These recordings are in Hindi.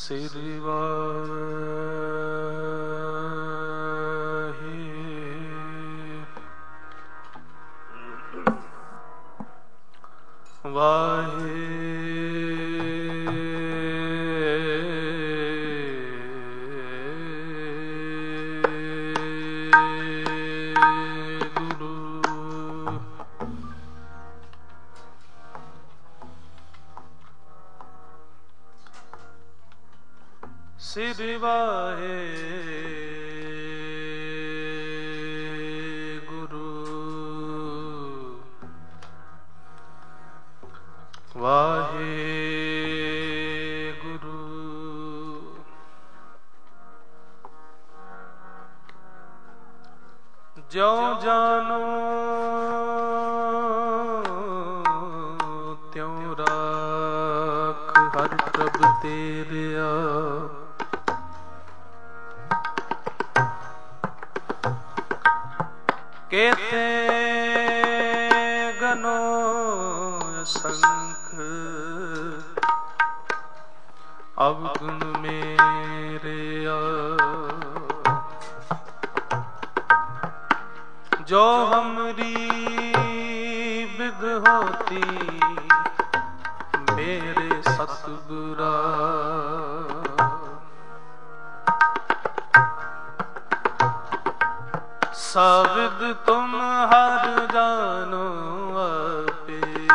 ਸ੍ਰੀ ਸ੍ਰੀ ਵਾਹਿਗੁਰੂ ਵਾਹਿਗੁਰੂ ਜਿਉ ਜਾਨੋ ਤਿਉ ਰਾਖ ਹਰਿ ਪ੍ਰਭ ਤੇਰਿਆ केते गनो असंख अवगुण मेरे जो हमरी विद होती मेरे सतगुरा सविद तुम हर जानो आपे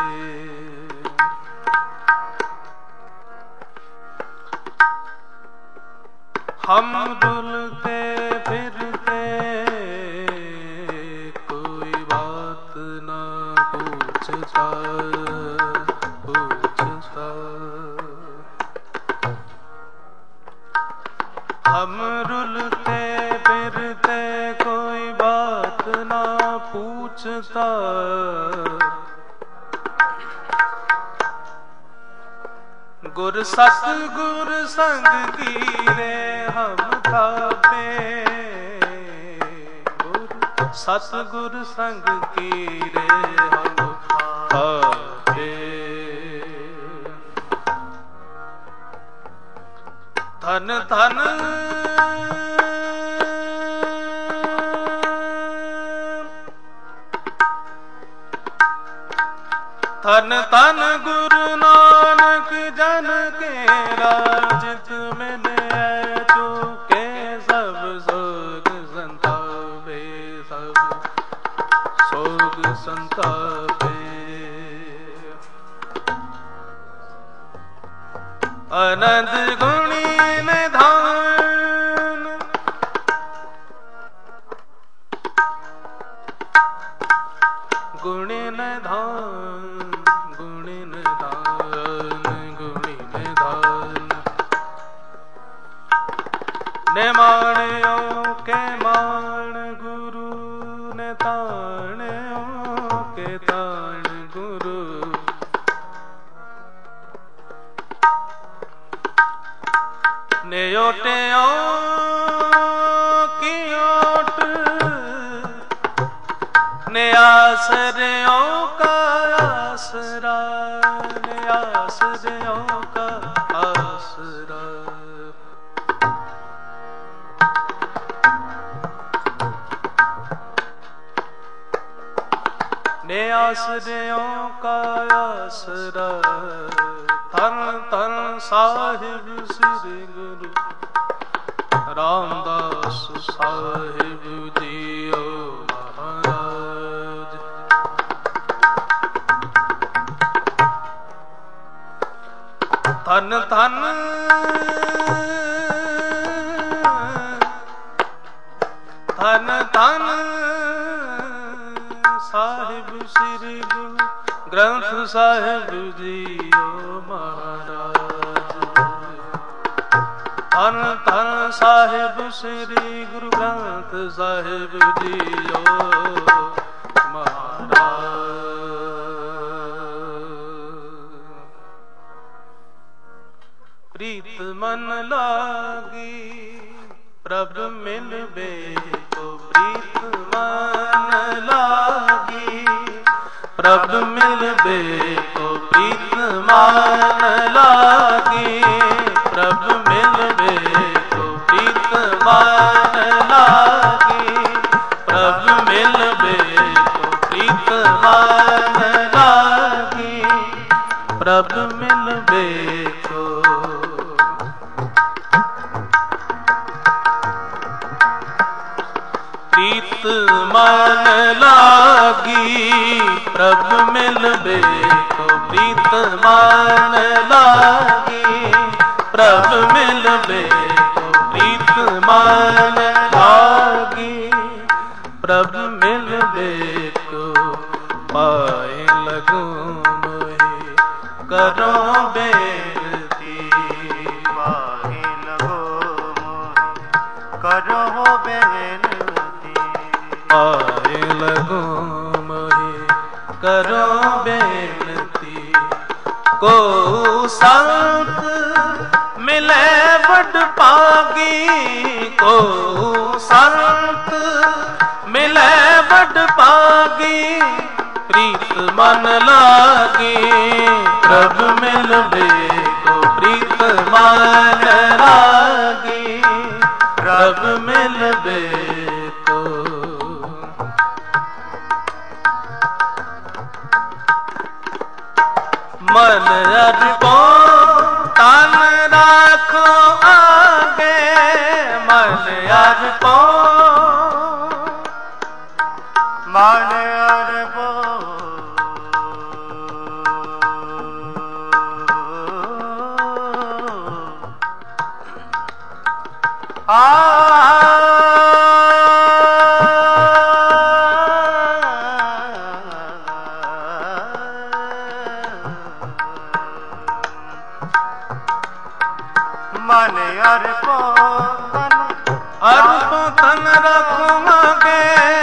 हम डुलते फिरते कोई बात ना पूछता हम रुलते फिरते कोई बात ना पूछता गुर सतगुर संग कीरे हम थापे गुर सतगुर संग कीरे हम थापे धन धन धन धन गुरु नानक जन के राजित मिले जो के सब सोग संतापे सब सोग संतापे आनंद गुणी निधान गुणी निधान गुणी निधान गुणी निधान ने माणियो के मान गुरु ने ताणियो के ताण गुरु ने ओटियो की ओट ने आसरियों का आसरा ने आसरियों का आसरा ने आसरियों का आसरा धन धन साहिब श्री गुरु रामदास साहिब जियो महाराज धन धन धन धन साहिब श्री गुरु ग्रंथ साहिब जियो महाराज धन धन साहिब श्री गुरु ग्रंथ साहिब जियो प्रीत मन लागी प्रभ मिलबे को प्रीत मन लागी प्रभ मिलबे को प्रीत मन लागी प्रभ मिल मन लागी, प्रभु मिलबे को प्रीत मन लागी, प्रभु मिलबे को प्रीत मन लागी, प्रभु मिलबे को पाए लगो मोहे करो बेनती, पाए लगो मोहे करो बेनती, पाए लगो मोहे करो बेनती। को संत मिले बड़ पागी, को संत मिले बड़ पागी, प्रीत मन लागी, प्रभु मिलबे को प्रीत मन लागी, प्रभु मिलबे को। मन अर्पो तन राखो आगे, मन अर्पो मन अर्पो मन अर्पो तन रखो आगे,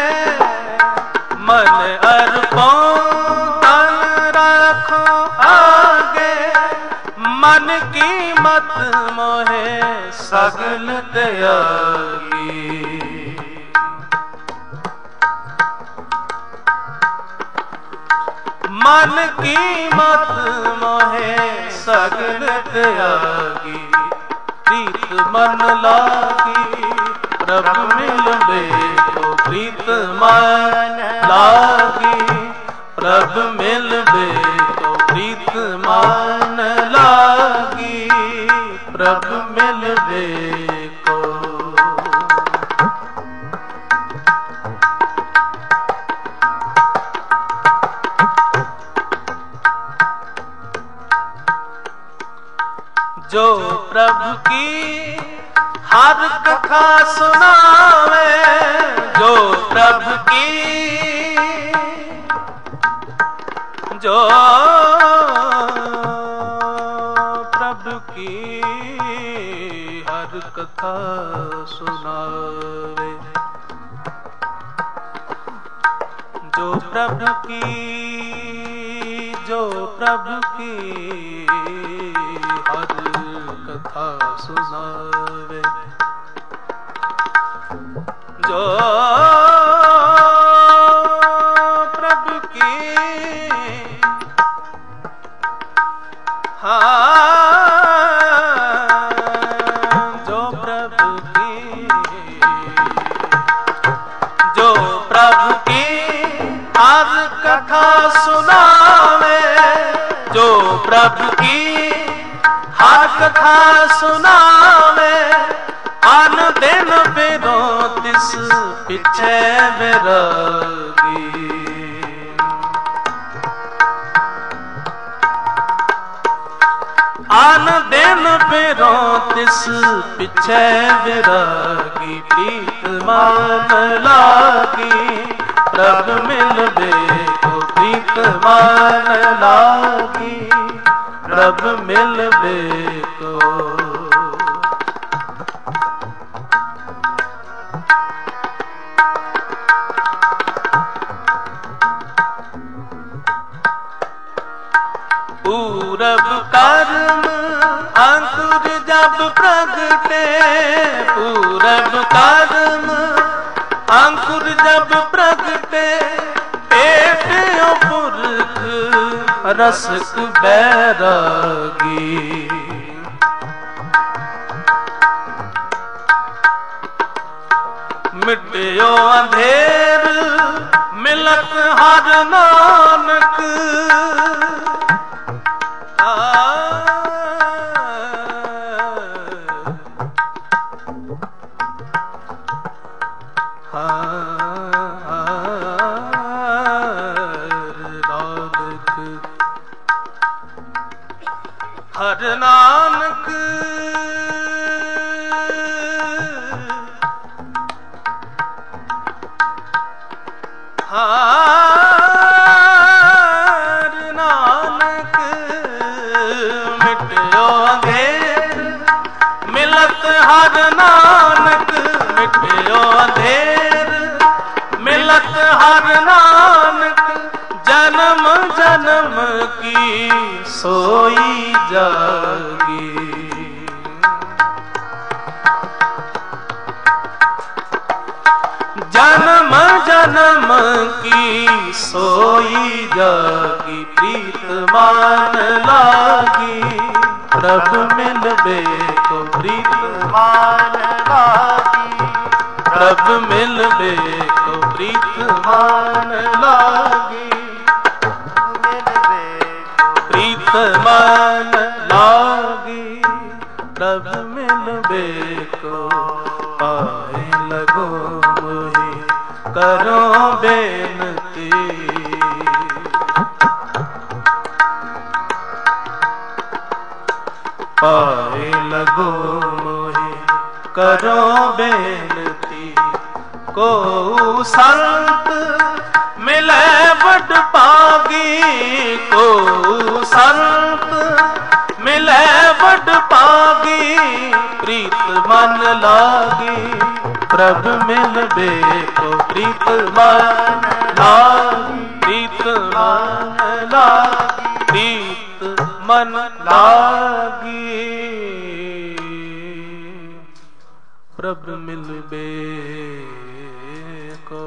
मन अर्पो तन रखो आगे, मन की मत मोहे सगल त्यागी, मन की मत मोहे सगल त्यागी, प्रीत मन लागी, प्रभु मिलबे को प्रीत मन लागी, प्रभु मिलबे को प्रीत मन लागी, प्रभु मिलबे को। जो प्रभु की हर कथा सुनावे, जो प्रभु की, जो प्रभु की हर कथा सुनावे, जो प्रभु की, जो प्रभु की हर कथा सुनावे, जो प्रभु की, जो प्रभु की, जो प्रभु की हर कथा सुनावे, जो प्रभु की हर कथा सुनावे, आन दिन बिरो तिस पिछे विरागी, आन दिन बिरो तिस पिछे विरागी, प्रीत मन लागी, प्रभु मिलबे को प्रीत मन लागी, प्रभु मिलबे को। पूरब कर्म अंकुर जब प्रगटे, पूरब कर्म अंकुर जब प्रगटे, पेटियों पुरख रसक बैरागी, मिटियो अंधेर मिलत हर नानक, मिलत हर नानक मिटयो अंधेर, मिलत हर नानक जन्म जन्म की सोई जागी। जन्म जन्म की सोई जागी, प्रीत मान लागी प्रभु मिलबे को, प्रीत मान लागी प्रभु मिलबे को, प्रीत मान लागी प्रीत मान लागी प्रभु मिलबे को। पाए लगो मोहि करो बेनती, पाए लगो मोहि करो बेनती। को संत मिले बड़ पागी, को संत मिले बड़ पागी प्रीत मन लागी प्रभु मिलबे को, प्रीत मन लागी प्रीत मन लागी प्रीत मन लागी प्रभु मिलबे को।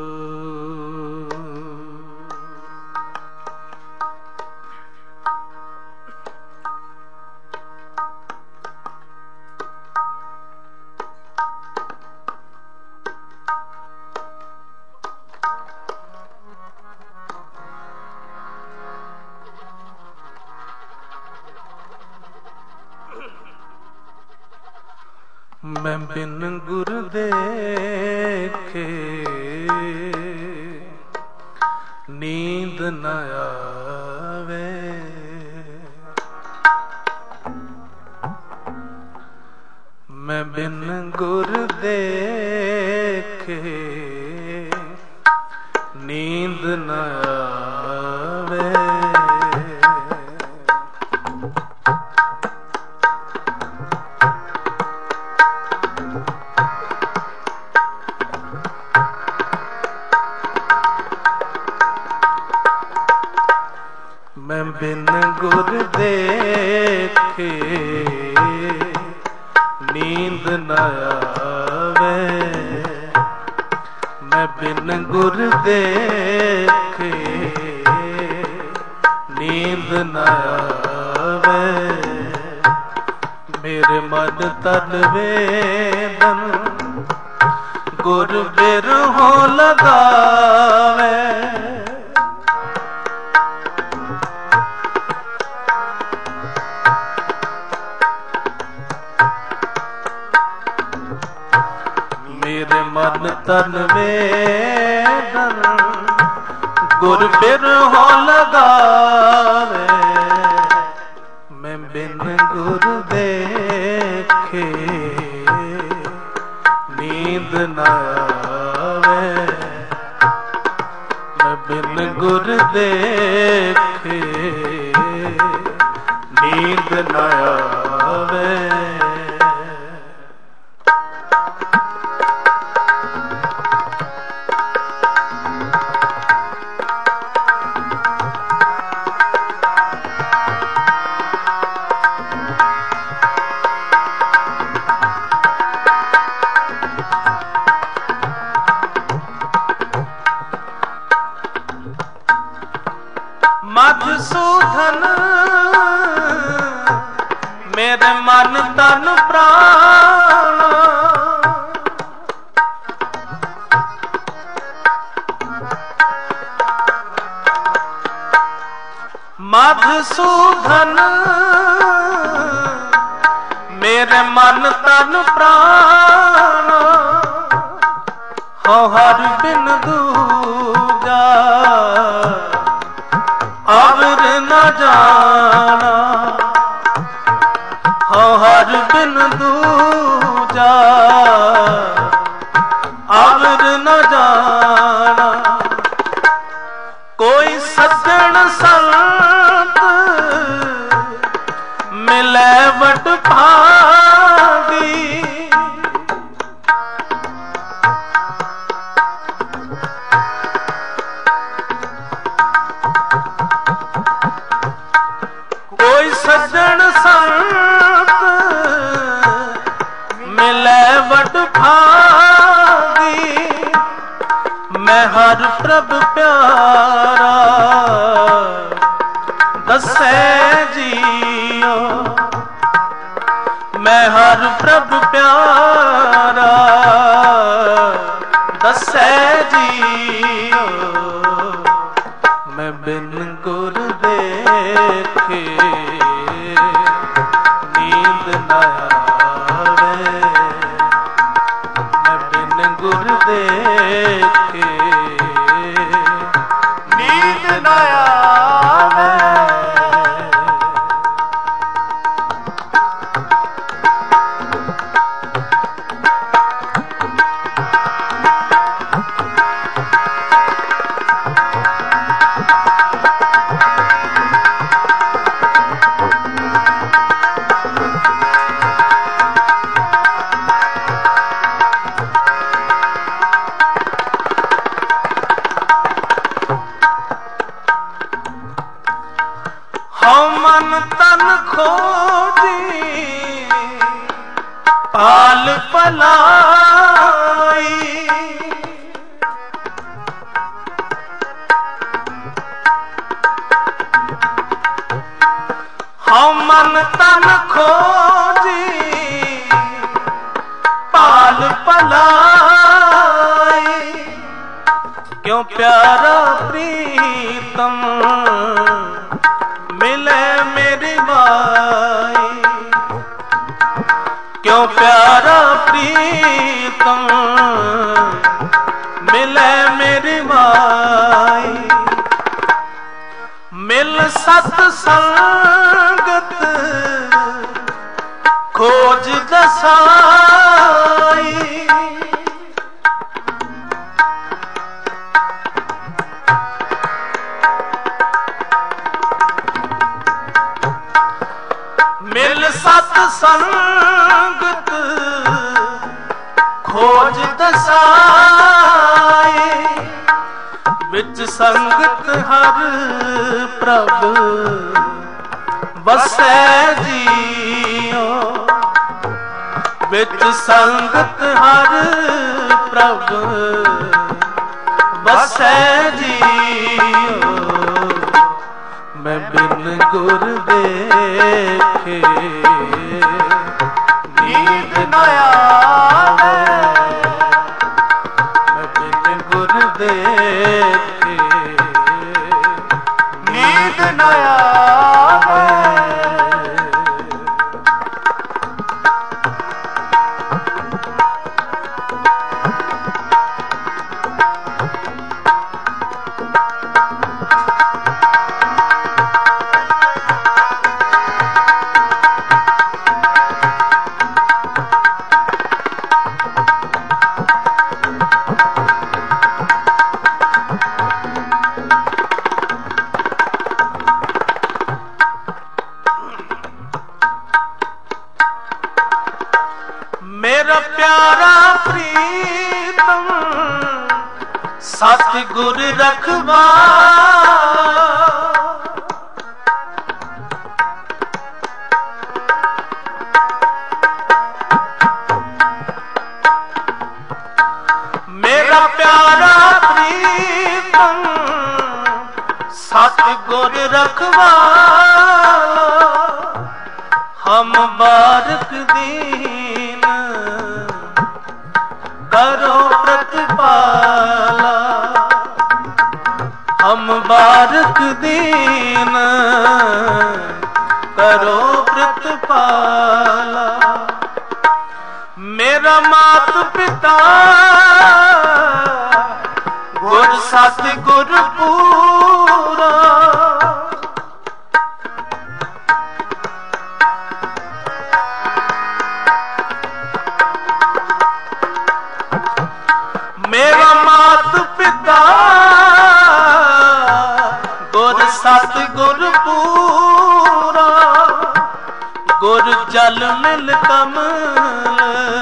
मैं बिन गुरु देखे नींद न आवे, मैं बिन गुरु देखे नींद न आवे। मैं बिन गुरु देखे नींद न आवे, मैं बिन गुरु देखे नींद न आवे। मेरे मन तन वेदन गुरु बिरहो लगावे, मेरे मन तन वेदन गुर बिरहो लगावे। मैं बिन गुर देखे नींद न आवे, मैं बिन गुर देखे नींद न आवे। मधुसूदन मेरे मन तन प्राण, मधुसूदन मेरे मन तन प्राण। हो हर बिन दूजा अवर न जाना, हो हर बिन दूजा अवर न जाना। कोई सज्जन संत मिले बड़ भागी, मिले वड भागी, मैं हर प्रभ प्यारा दसे जियो। मैं हर प्रभ प्यारा दसे जियो। मैं बिन गुर देखे नींद न आवे। मैं बिन गुर देखे नींद न आवे। मन तन खोजी पाल पलाई। हम मन तन खोजी पाल पलाई। क्यों प्यारा प्रीतम मिले मेरी माई। क्यों प्यारा प्रीतम मिले मेरी माई। मिल सत संगत खोज दसाई। मिल सत संगत खोज दसाई। बिच संगत हर प्रभ बसै जियो। बिच संगत हर प्रभ बसै जियो। मैं बिन गुर देखे नींद न आवे। मैं बिन गुर देखे नींद न आवे। मेरा प्यारा प्रीतम सतगुर रखवा। मेरा प्यारा प्रीतम सतगुर रखवा। हम बारक दीन करो प्रतिपाला। हम बारक दीन करो प्रतिपाला। मेरा मात पिता गुर सतगुर पूरा। मेरा मात पिता गुर सतगुर पूरा। गुर जल मिल कमल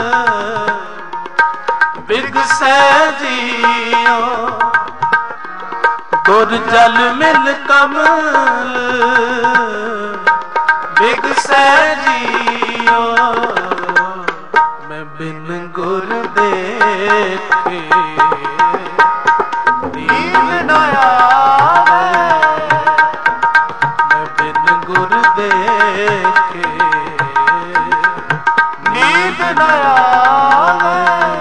बिगसै जियो। गुर जल मिल कमल बिगसै जियो। मैं बिन गुर देखे नींद न आवे। मैं बिन गुर देखे नींद न आवे।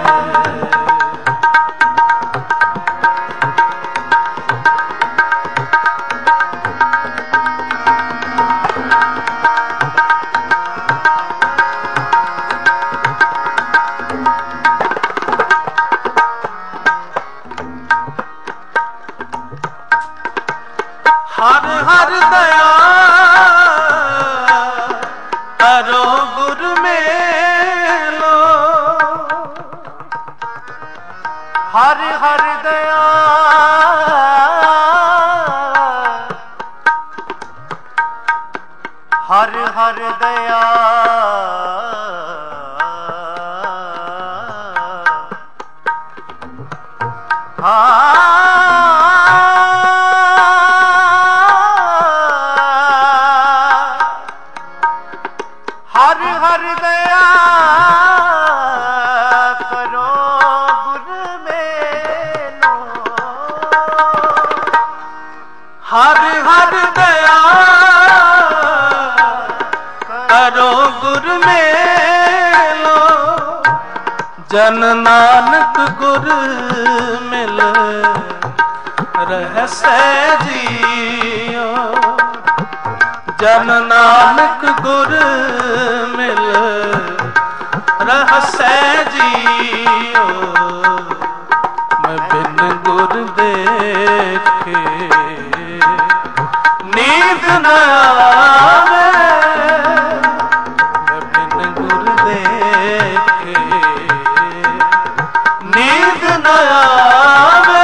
हर हर दया करो गुर मेलो। हर हर दया हर हर दया हर हर दया करो गुर मेलो। हर हर दया करो गुर मेलो। जन नानक गुर मिल रहसै जियो। जन नानक गुर मिल रहसै जियो। मैं बिन गुर देखे नींद न आवे। मैं बिन गुर देखे नींद न आवे।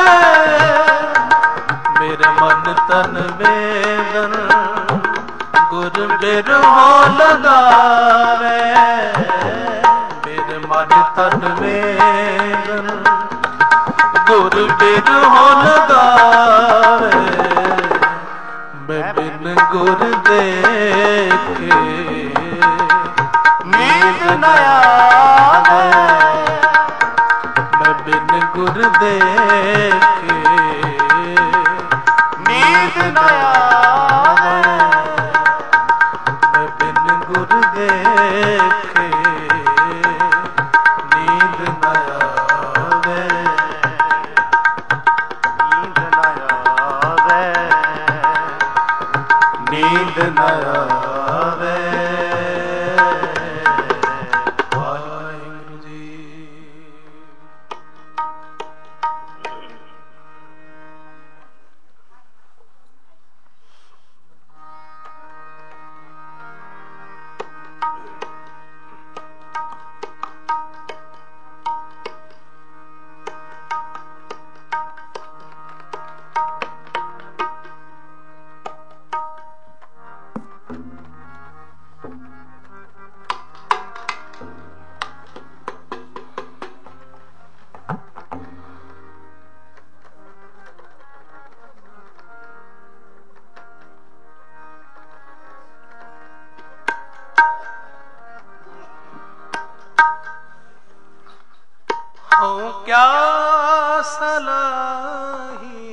मेरे मन तन वेदन गुर बिरहो लगावे। मेरे मन तन वेदन गुर बिरहो लगावे। मैं बिन गुर देखे नींद न आवे। मैं बिन गुर देखे नींद न आवे। मैं बिन गुर देखे नींद न आवे। नींद न आवे। नींद न आवे। वाहिगुरू जी। हो क्या सलाही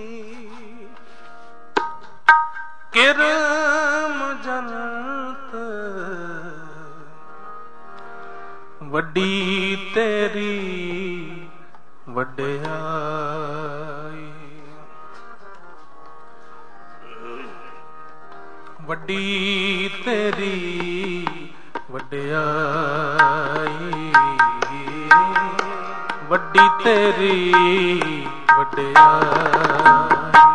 किरम जन्नत वड्डी तेरी वड्डियाई। वड्डी तेरी वड्डियाई। वड्डी तेरी वड्डियाई।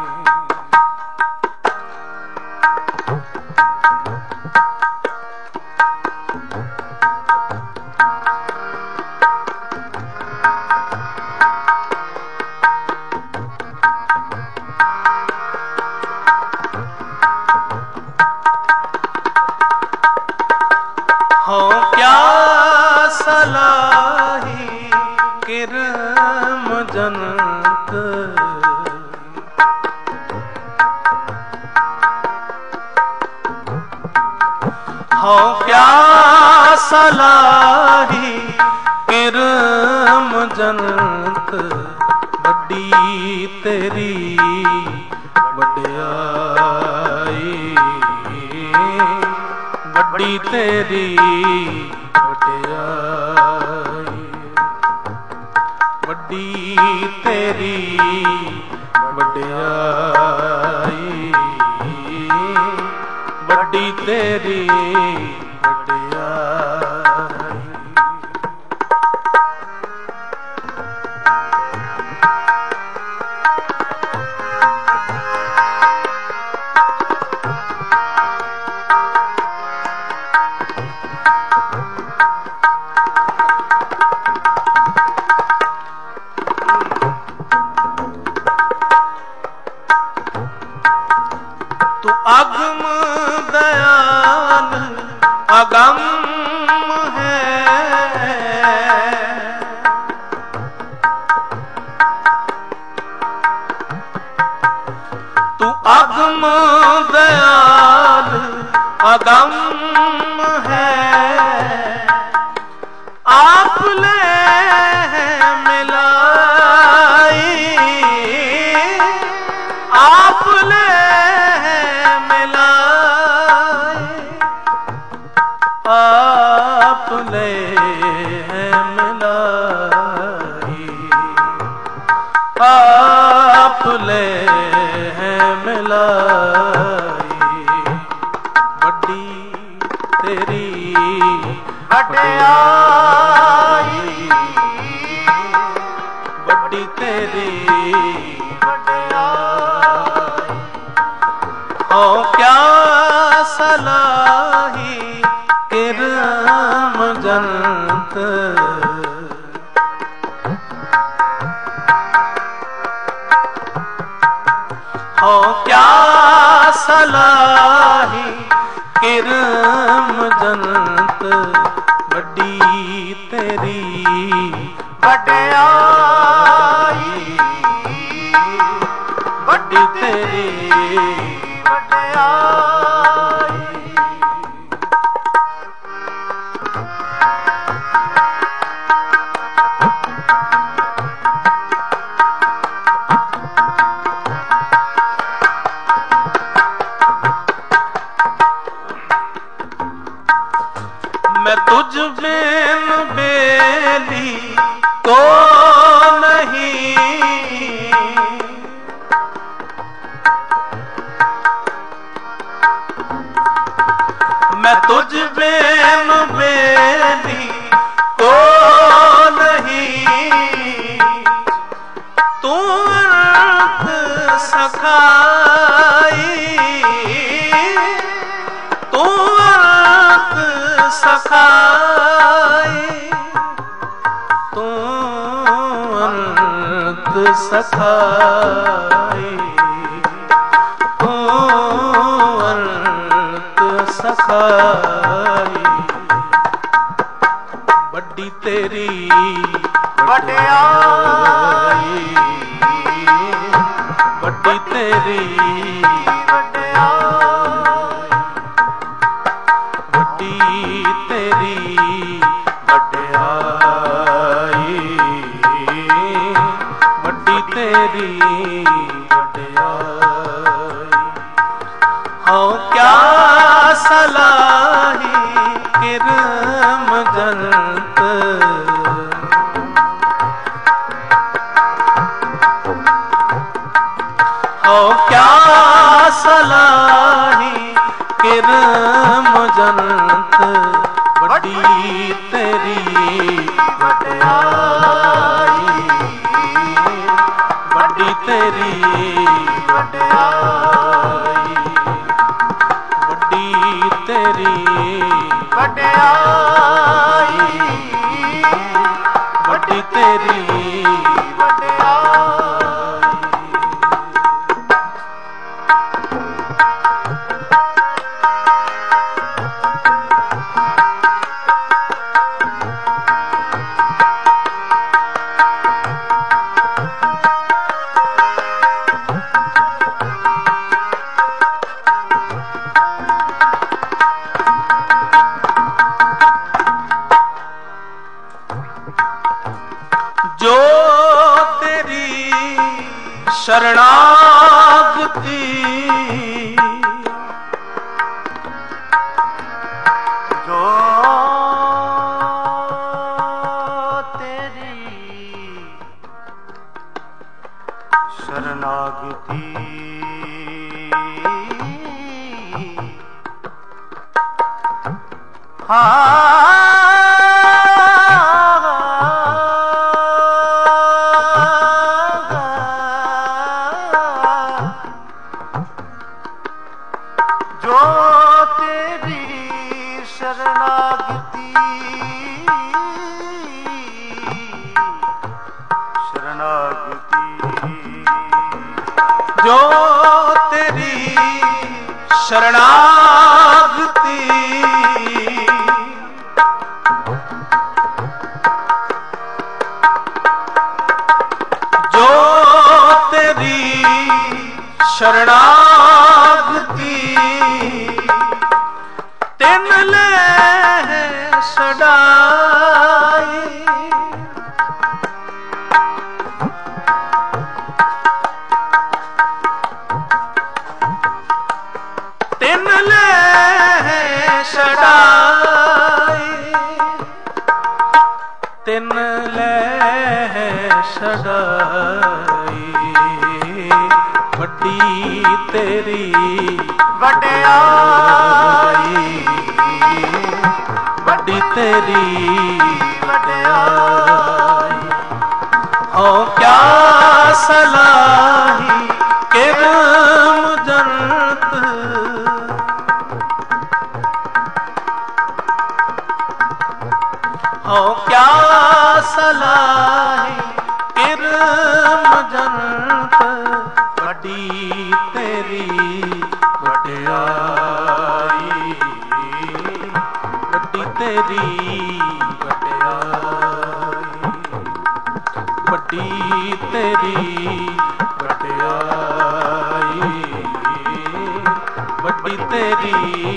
हो क्या सलाही किरम जन्नत हो क्या सलाही किरम ਜਨਤ ਵੱਡੀ ਤੇਰੀ ਵਡਿਆਈ, ਵੱਡੀ ਤੇਰੀ ਵਡਿਆਈ, ਵੱਡੀ ਤੇਰੀ ਵਡਿਆਈ, ਵੱਡੀ ਤੇਰੀ ਵਡਿਆਈ। ਤੂੰ ਅਗਮ ਦਇਆਲ ਅਗੰਮ ਹੈ, ਤੂੰ ਅਗਮ ਦਇਆਲ ਅਗੰਮ ਹੈ, ਆਪ ਲੈ ਮਿਲਾਈ, ਆਪ ਲੈ ਆਪ ਲੈ ਮਿਲਾਈ, ਆਪ ਲੈ ਮਿਲਾਈ, ਵੱਡੀ ਤੇਰੀ ਵਡਿਆਈ, ਵੱਡੀ ਤੇਰੀ ਵਡਿਆਈ। ਹਉ ਕਿਆ ਸਲਾਹੀ ਕਿਰਮ ਜਨਤ, ਹਉ ਕਿਆ ਸਲਾਹੀ ਕਿਰਮ ਜਨਤ, ਵੱਡੀ ਤੇਰੀ ਵਡਿਆਈ, ਵੱਡੀ ਤੇਰੀ ਵਡਿਆਈ। मैं तुझ बिन बेली को नहीं, मैं तुझ बिन बेली को नहीं, तू अर्थ सखाई, तू अर्थ सखाई, तू अर्थ सखाई, तू अर्थ सखाई, ਵੱਡੀ ਤੇਰੀ ਵਡਿਆਈ, ਵੱਡੀ ਤੇਰੀ ਵਡਿਆਈ, ਵੱਡੀ ਤੇਰੀ ਵਡਿਆਈ, ਵੱਡੀ ਤੇਰੀ ਵਡਿਆਈ। ਹਉ ਕਿਆ ਸਲਾਹੀ ਕਿਰਮ ਜਨਤ, ਹਉ ਕਿਆ ਸਲਾਹੀ ਕਿਰਮ ਜਨਤ, ਵੱਡੀ ਤੇਰੀ ਵਡਿਆਈ, ਵੱਡੀ ਤੇਰੀ ਵਡਿਆਈ, ਵੱਡੀ ਤੇਰੀ ਵਡਿਆਈ, ਵੱਡੀ ਤੇਰੀ ਵਡਿਆਈ। जो शरणागति जो तेरी शरणागति जो तेरी शरणागति शरणागति जो तेरी शरणागति जो तेरी शरणागति तिन ले सदाई तिन ले सदाई तिन ले सदाई वड्डी तेरी वड्याई वड्डी तेरी वड्याई हो क्या सलाही किरम जन्नत हो क्या सलाही किरम जन्नत वड्डी तेरी वड्याई वड्डी तेरी वड्याई वड्डी तेरी वड्याई वड्डी तेरी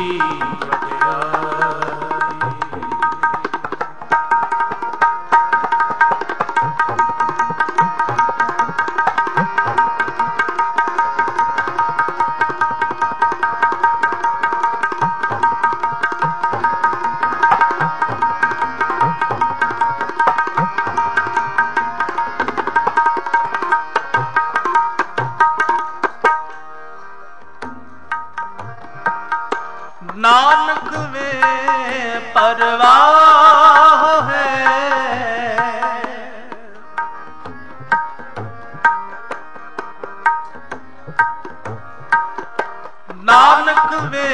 नानक वे परवाह है नानक वे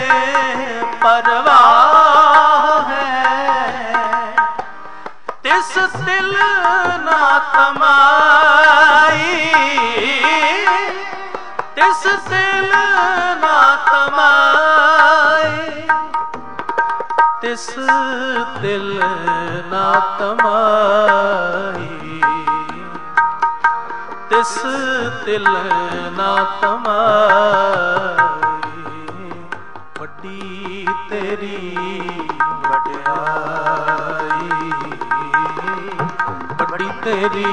परवाह है तिस दिल ना तमाई तिस दिल ना तमाई तिस दिल ना तमाई तिस दिल ना तमाई वड्डी तेरी वड्याई वड्डी तेरी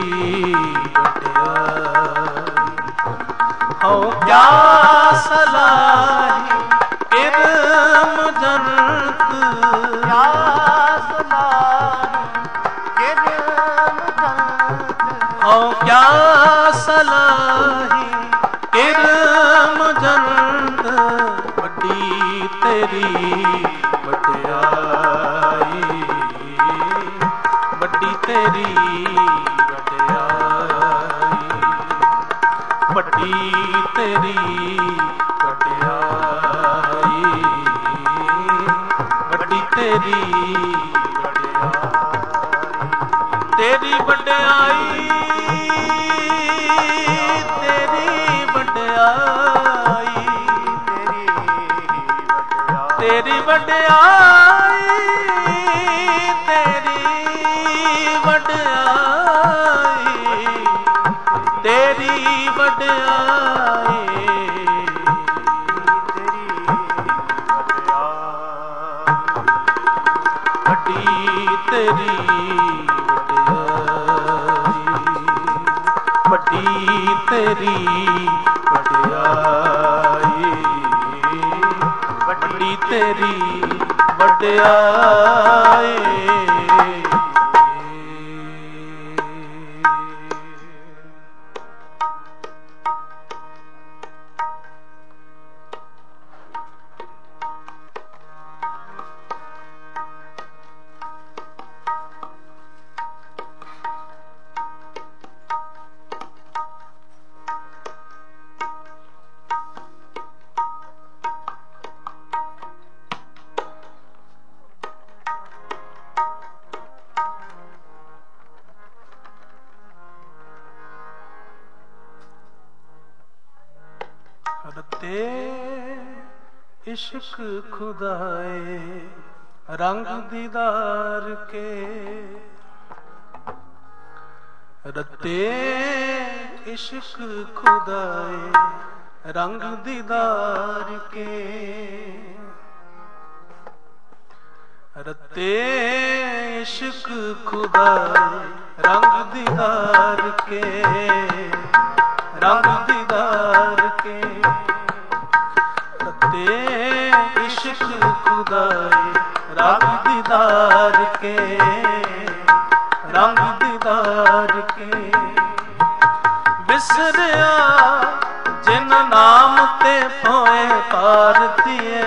वड्याई हो क्या सलाही किरम जन्नत क्या सलाही किरम जन्नत हो क्या सलाही किरम जन्नत वड्डी तेरी वड्याई वड्डी तेरी वड्याई वड्डी तेरी वड्याई वड्डी तेरी तेरी वड्याई तेरी वड्याई तेरी वड्याई तेरी वड्याई तेरी वड्याई वड्डी तेरी ਵੱਡੀ ਤੇਰੀ ਵਡਿਆਈ, ਵੱਡੀ ਤੇਰੀ ਵਡਿਆਈ। रते इश्क खुदाए रंग दीदार के, रते इश्क खुदाए रंग दीदार के, रते इश्क खुदाए रंग दीदार के, रंग दीदार के, रते इश्क खुदाए रंग दीदार के, रंग दीदार के। बिसरिया जिन नाम ते पोए पारतीए,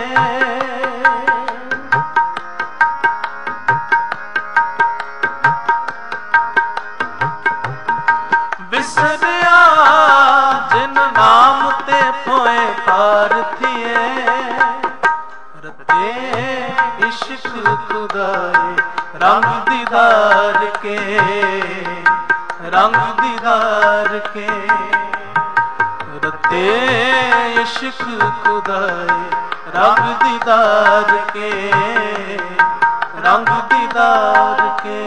बिसरिया जिन नाम ते पोए पारतीए, रते इश्क खुदाए रंग दीदार के, रंग दीदार के, रते इश्क खुदाए रंग दीदार के, रंग दीदार के।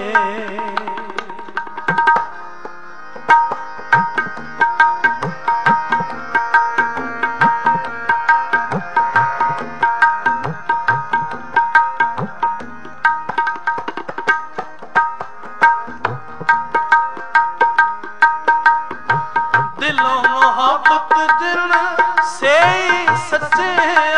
दिलों मोहब्बत जिन से सच्चे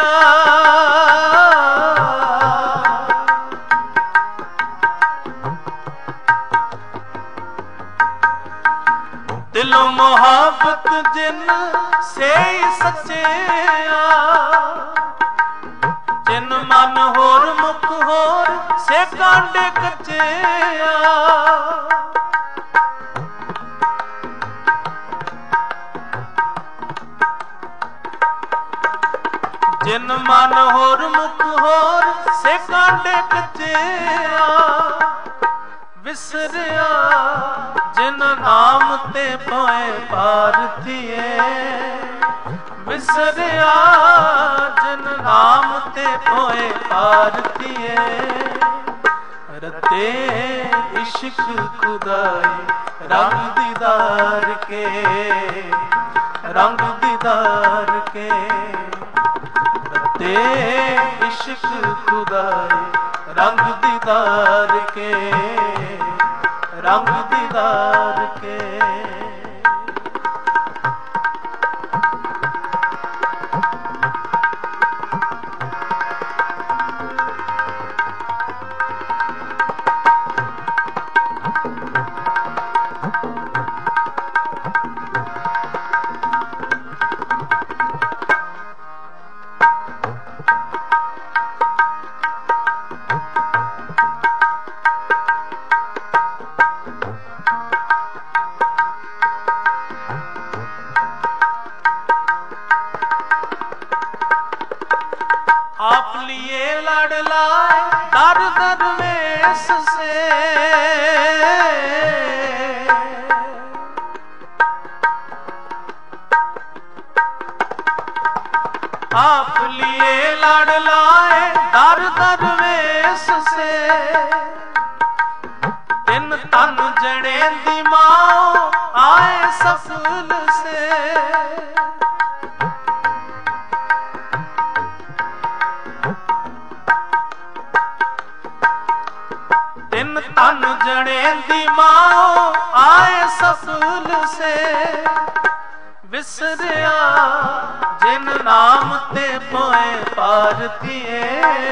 दिलों मोहब्बत जिन से सच्चे, जिन मन होर मुख होर से कांडे कच्चे, जिन मन होर मुख होर से कांडे कच्चे, विसरिया जिन नाम ते पोए पारतीए, विसरिया जिन नाम ते पोए पारतीए, रते इश्क खुदाए रंग दीदार के, रंग दीदार के, रते इश्क खुदाए रंग दीदार के, रंग दीदार के। आप लिए लड़ लाए दर दरवेश से, आप लिए लड़ लाए दर दरवेश से, दिन तन जड़े दी माओ आए सफल से, दिन तन जड़े दी माओ खुदाए सफल से विसरिया जिन नाम ते पोए पारतिए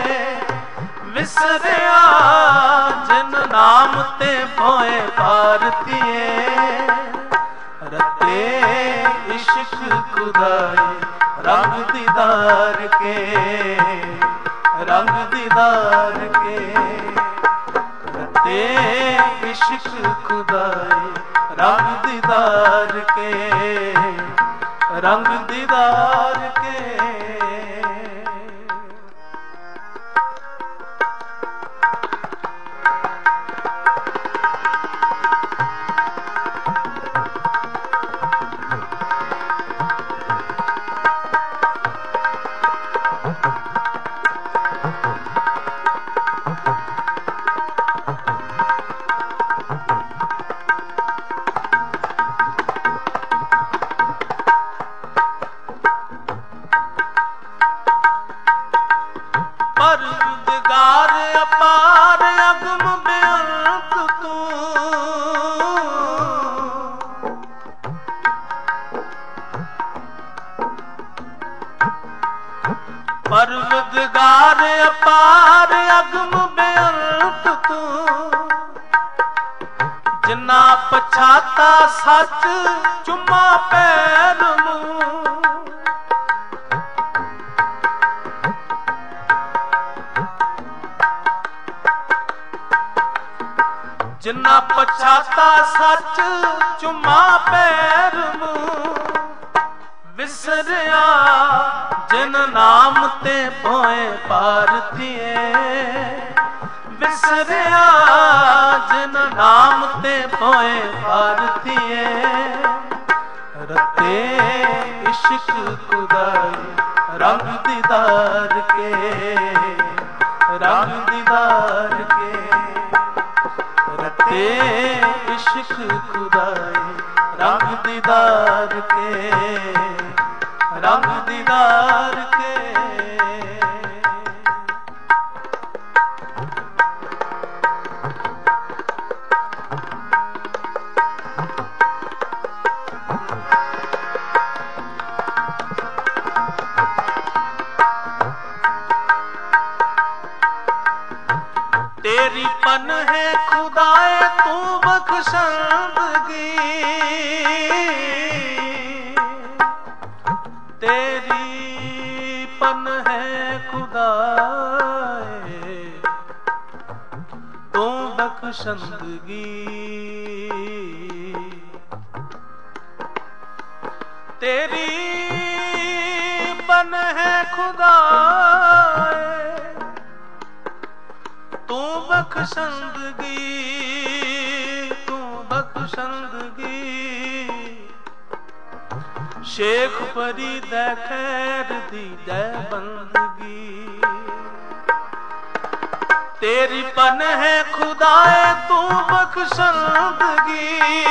विसरिया जिन नाम ते पोए पारतिए रते इश्क खुदाए रंग दीदार के रंग दीदार के रते इश्क खुदाए रंग दीदार के रंग दीदार के परवरदिगार अपार अगम बेअंत तू परवरदिगार अपार अगम बेअंत तू जिन्ना पछाता सच चुमा पैर मुंह जिन्ना पछाता सच चुमा पैर मुंह विसरिया जिन नाम ते पोए पारतिए विसरिया जिन नाम ते पोए पारतिए रते इश्क खुदाई रंग दीदार के रंग दीदार के रते इश्क खुदाई रंग दीदार के रंग दीदार के तेरी पन है खुदाए तू बख्शंदगी तेरी पन है खुदाए तू बख्शंदगी तेरी पन है खुदाए तू बख्शंदगी तू बख्शंदगी शेख फरीद खैर दी जय बंदगी तेरी पन है खुदाए तू बख्शंदगी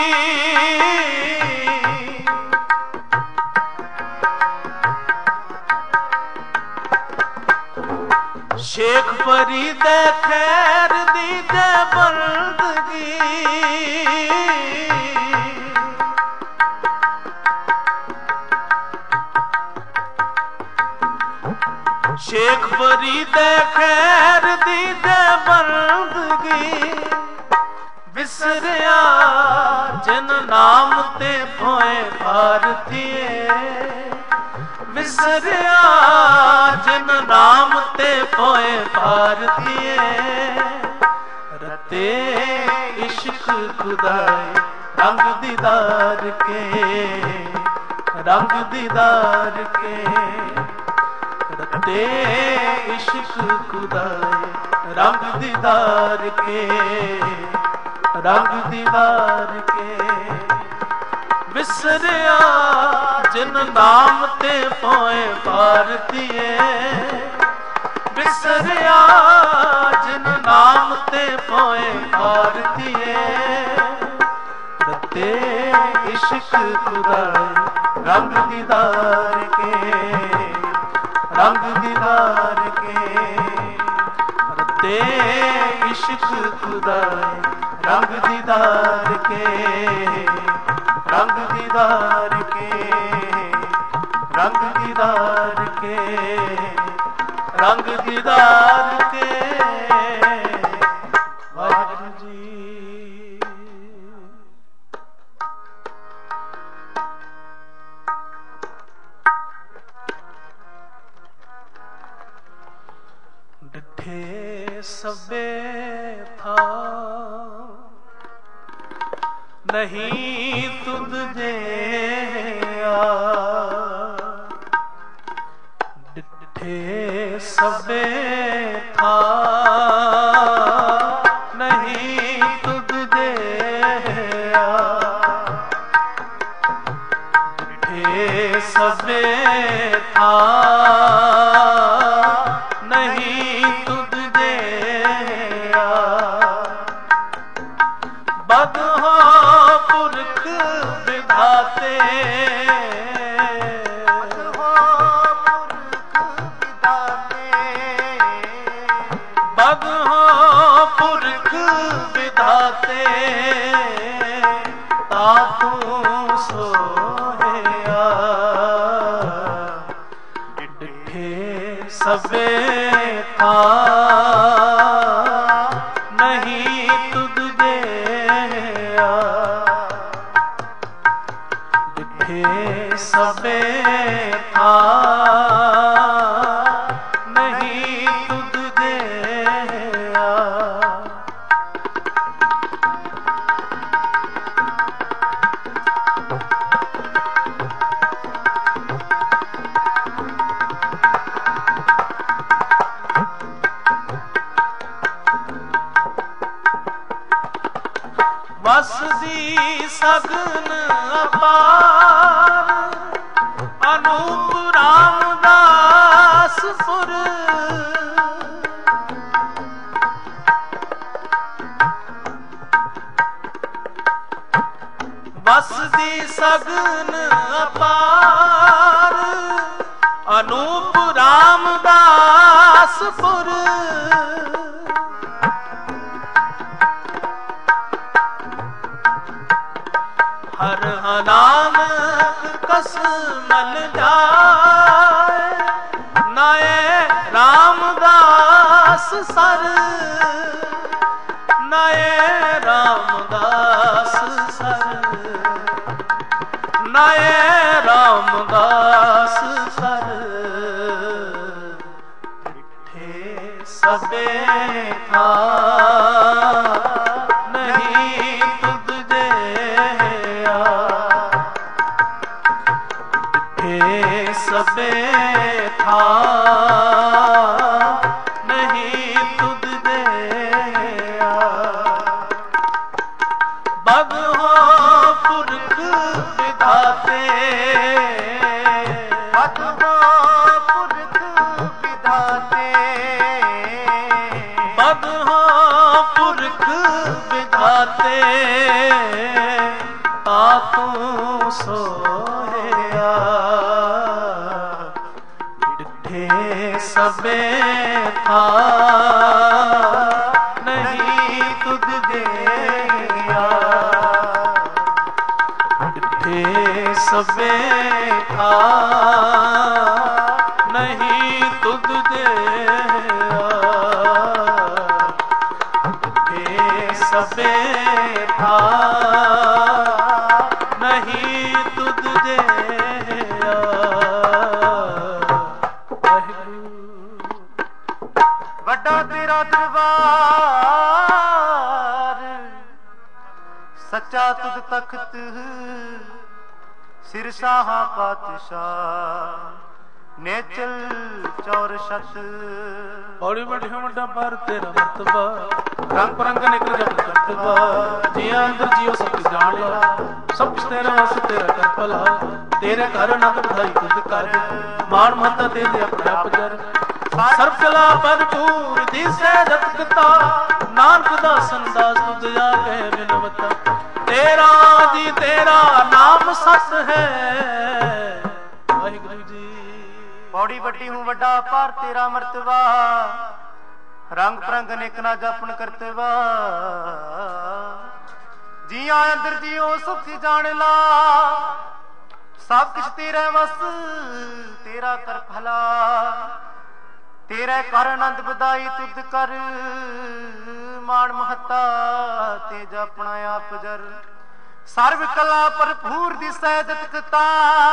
शेख फरीद खैर दी जय बंदगी शेख फरीद खैर दी जय बंदगी विसरिया जिन नाम ते पोए पारतिए विसरिया जिन नाम ते पोए पारतिए रते इश्क खुदाई रंग दीदार के रंग दीदार के रते इश्क खुदाई रंग दीदार के रंग दीदार के विसरिया जिन नाम ते पोए पारतिए विसरिया जिन नाम ते पोए पारतिए रते इश्क खुदाई रंग दीदार के रंग दीदार के रते इश्क खुदाई रंग दीदार के रंग दीदार के रंग दीदार के रंग दीदार के वाहिगुरू जी। डिठे सबे था नहीं तुद जे डिठे सबे था नहीं तुद जे डिठे सबे था नहीं तुद जे बद हो पुरख विधाते बद हो पुरख विधाते तातू सोया डिठे सबे था नहीं तुद जे डिठे सबे था नहीं तुद जे वसदी सगन अपार अनूप रामदासपुर वसदी सगन अपार अनूप रामदासपुर हर नानक कस मल जाए नाए रामदास सर नाए रामदास सर नाए रामदास सर डिठे सबे था नहीं तुद जे डिठे सबे था नहीं तुद जे बग हो पुरख विधाते बद हो पुरख विधाते बद हो पुरख विधाते तातू सोया डिठे सबे था नहीं तुद जे डिठे सबे था नहीं तुद जे डिठे सबे था नहीं तुद जे ਵੱਡਾ ਤੇਰਾ ਦਰਬਾਰ ਸੱਚਾ ਤੁਧ ਤਖਤ ਸਿਰ ਸਾਹਾ ਪਾਤਸ਼ਾਹ ਨੇਚਲ ਚੌਰ ਛਤ बड़ी बढ़िया वड्डा पर तेरा मर्तबा रंग परंग निकल जब करतबा जिया अंदर जियो सब कुछ जान ला सब कुछ तेरा वास तेरा कर भला तेरे घर नंद बधाई खुद कर मान महता दे दे अपने आप जर सर्व कला भरपूर दिसे जतकता नानक दासन दास तुझ आगे बिनवता तेरा जी तेरा नाम सत है वाहिगुरु जी। पौड़ी वड्डी हूँ वड्डा पार तेरा मर्तबा रंग परंग नेक ना जापन करतवा ਜੀਆਂ ਅੰਦਰ ਜਿਉ ਸੁਖ ਜਾਣ ਲਾ ਸਭ ਕੁਛ ਤੇਰੇ ਵਸ ਤੇਰਾ ਕਰ ਭਲਾ ਤੇਰੇ ਕਰ ਆਨੰਦ ਵਧਾਈ ਤੁਧ ਕਰ ਮਾਣ ਮਹੱਤਾ ਤੇਜ ਆਪਣਾ ਆਪ ਜਰ ਸਰਵ ਕਲਾ ਭਰਪੂਰ ਦਿਸੈ ਦਤਕਤਾ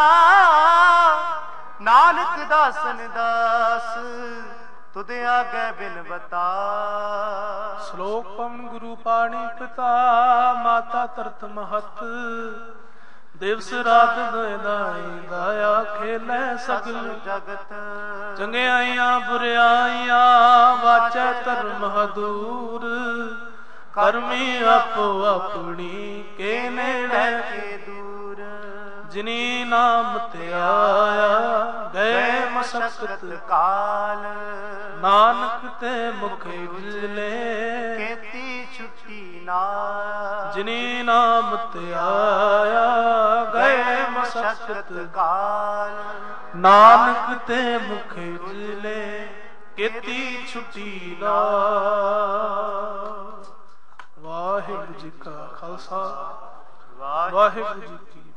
ਨਾਨਕ ਦਾਸਨ ਦਾਸ ਤੁਧ ਆਗੇ ਬਿਨ ਬਤਾ। ਸ਼ਲੋਕ ਪਵਨ ਗੁਰੂ ਪਾਣੀ ਪਿਤਾ ਮਾਤਾ ਤਰਤ ਮਹਤ ਦਿਵਸ ਰਾਤ ਦਾਈ ਦਾਇਆ ਖੇਲੇ ਸਗਲ ਜਗਤ ਚੰਗਿਆਈਆਂ ਬੁਰਿਆਈਆਂ ਵਾਚੈ ਧਰਮ ਹਦੂਰ ਕਰਮੀ ਆਪੋ ਆਪਣੀ ਕੇ ਨੇੜੇ ਕੇ ਦੂਰ ਜਿਨੀ ਨਾਮ ਤੇ ਆਇਆ ਗਏ ਮਸਕਤ ਕਾਲ ਨਾਨਕ ਤੇ ਮੁਖੇ ਉਜਲੇ ਕੀਤੀ ਛੁੱਟੀ ਨਾ ਜਿਨੀ ਨਾਮ ਤੇ ਆਇਆ ਗਏ ਮਸਕਤ ਕਾਲ ਨਾਨਕ ਤੇ ਮੁਖੇ ਉਜਲੇ ਕੀਤੀ ਛੁੱਟੀ ਨਾ। ਵਾਹਿਗੁਰੂ ਜੀ ਕਾ ਖਾਲਸਾ ਵਾਹਿਗੁਰੂ ਜੀ ਕੀ